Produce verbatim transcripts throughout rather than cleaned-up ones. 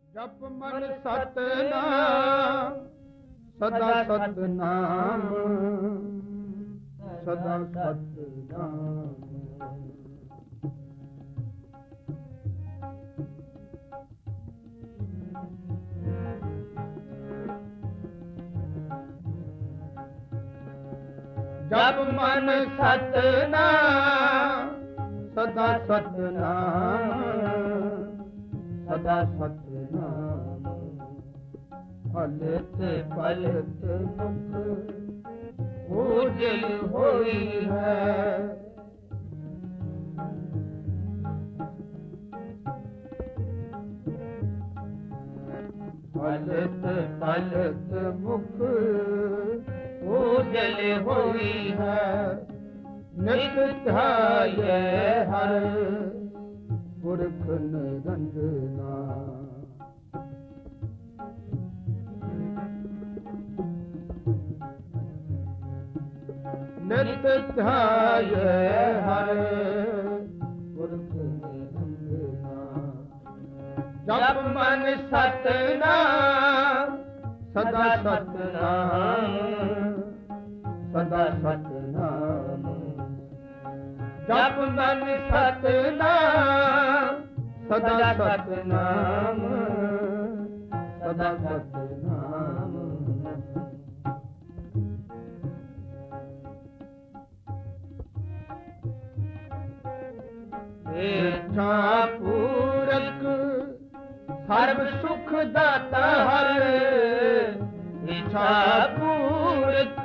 ਜਪ ਮਨ ਸਤਨਾਮ ਸਦਾ ਸਤਨਾਮ ਸਦਾ ਸਤਨਾਮ ਜਪ ਮਨ ਸਤਨਾਮ ਸਦਾ ਸਤਨਾਮ ਸਦਾ ਸਤਨਾਮ ਫਲਤ ਫਲਤ ਮੁਖ ਉਜਲ ਹੋਈ ਹੈ ਫਲਤ ਫਲਤ ਮੁਖ ਉਜਲ ਹੋਈ ਹੈ ਨਿਤ ਧਿਆਏ ਹਰ ਪੁਰਖ ਨਿਰੰਜਨਾ ਨਿਤ ਧਿਆਏ ਹਰ ਪੁਰਖ ਨਿਰੰਜਨਾ ਜਪ ਮਨ ਸਤਨਾਮ ਸਦਾ ਸਤਨਾਮ ਸਦਾ ਸਤਨਾਮ ਜਪ ਮਨ ਸਤਨਾਮ ਸਦਾ ਸਤਨਾਮ ਸਦਾ ਸਤਨਾਮ ਇੱਛਾ ਪੂਰਕ ਸਰਬ ਸੁਖ ਦਾਤਾ ਹਰ ਇੱਛਾ ਪੂਰਕ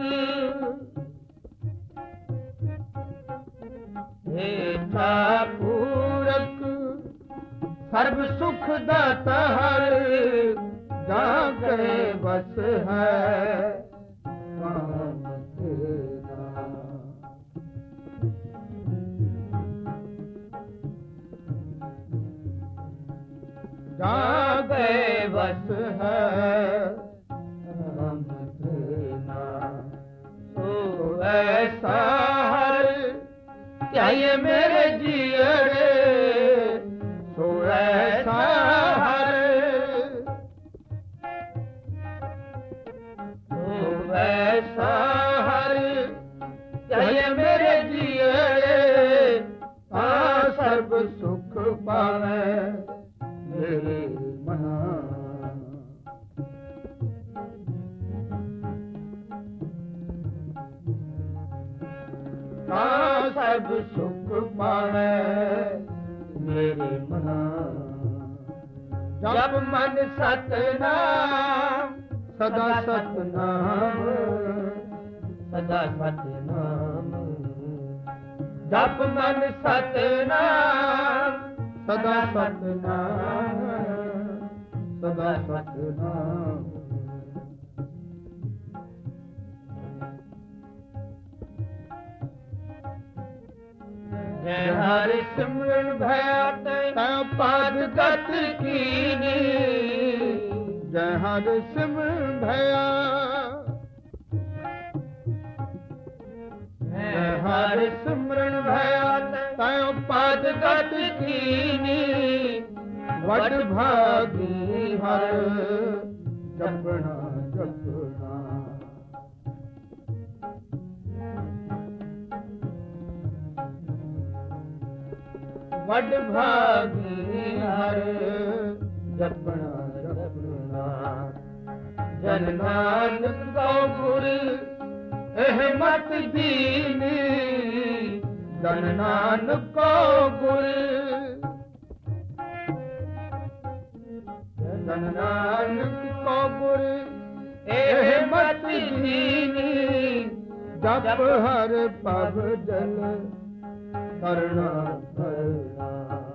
ਇੱਛਾ ਪੂਰਕ ਸਰਬ ਸੁਖ ਦਾਤਾ ਹਰ ਜਾਂ ਕੇ ਬਸ ਹੈ ਕਾਮ ਤੇਰਾ ਜਾਂ ਕੇ ਬਸ ਹੈ ਕਾਮ ਤੇਰਾ ਸੋ ਐਸਾ ਹਰ ਧਿਆਏ ਮੇਰੇ ਜੀਅੜੇ ਸੋ ਐਸਾ ਹਰ ਸੋ ਐਸਾ ਹਰ ਧਿਆਏ ਮੇਰੇ ਜੀਅੜੇ ਤਾਂ ਸਰਬ ਸੁਖ ਪਾਵੇ ਮੇਰੇ ਮਨਾ ਤਾਂ ਸਰਬ ਸੁਖ ਪਾਵੇ ਮੇਰੇ ਮਨਾ ਜਪ ਮਨ ਸਤਨਾਮ ਸਦਾ ਸਤਨਾਮ ਸਦਾ ਸਤਨਾਮ ਜਪ ਮਨ ਸਤਨਾਮ ਸਦਾ ਸਤਨਾਮ ਸਦਾ ਸਤਨਾਮ ਜੈ ਹਰਿ ਸਿਮਰਨ ਭਇਆ ਤੈ ਪਾਦ ਗਤ ਕੀਨੀ ਜੈ ਹਰਿ ਸਿਮਰਨ ਭਇਆ ਜੈ ਹਰਿ ਸਿਮਰਨ ਭਇਆ ਤੈ ਪਾਦ ਗਤ ਕੀਨੀ ਵਡ ਭਾਗੀ ਹਰ ਜਪਣਾ ਜਪਣਾ ਵਡ ਭਾਗੀ ਹਰ ਜਪਣਾ ਜਪਣਾ ਜਨ ਨਾਨਕ ਕਉ ਗੁਰ ਇਹ ਮਤ ਦੀਨੀ ਜਨ ਨਾਨਕ ਕਉ ਗੁਰ ਜਨ ਨਾਨਕ ਕਉ ਗੁਰ ਇਹ ਮਤ ਦੀਨੀ ਜਪ ਹਰ ਪਵ ਜਲ ਕਰਣਾ ਕਰਨਾ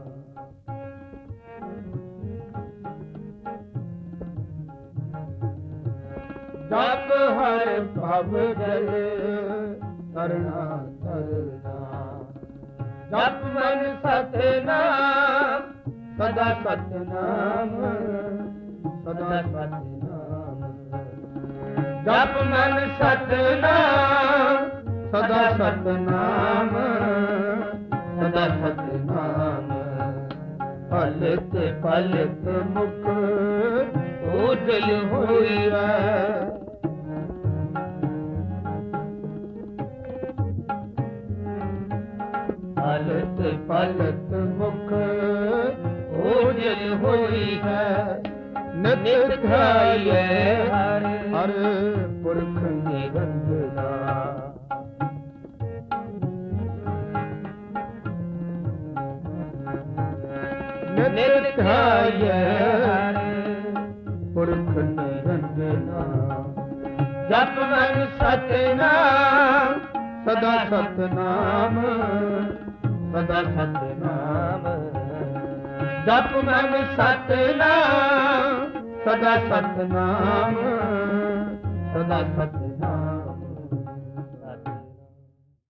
ਜਪ ਹਰ ਭਵ ਜਲ ਕਰਣਾ ਕਰਨਾ ਜਪ ਮਨ ਸਤਨਾਮ ਸਦਾ ਸਤਨਾਮ ਸਦਾ ਸਤਨਾਮ ਜਪ ਮਨ ਸਤਨਾਮ ਸਦਾ ਸਤਨਾਮ ਸਦਾ ਸਤਨਾਮ ਫਲਤ ਫਲਤ ਮੁਖ ਉਜਲ ਹੋਈ ਹੈ। ਹਲਤ ਪਲਤ ਮੁਖ ਉਜਲ ਹੋਈ ਹੈ। ਨਿਤ ਧਿਆਈਐ ਹਰ ਹਰ ਪੁਰਖ ਨਿਰੰਜਨਾ। ਨਿਤ ਧਿਆਈਐ ਹਰ ਪੁਰਖ ਨਿਰੰਜਨਾ। ਜਪ ਮਨ ਸਤਿਨਾਮ ਸਦਾ ਸਤਿਨਾਮ ਸਦਾ ਸਤਿਨਾਮ। ਜਪ ਮਨ ਸਤਿਨਾਮ ਸਦਾ ਸਤਿਨਾਮ ਸਦਾ ਸਤਿਨਾਮ।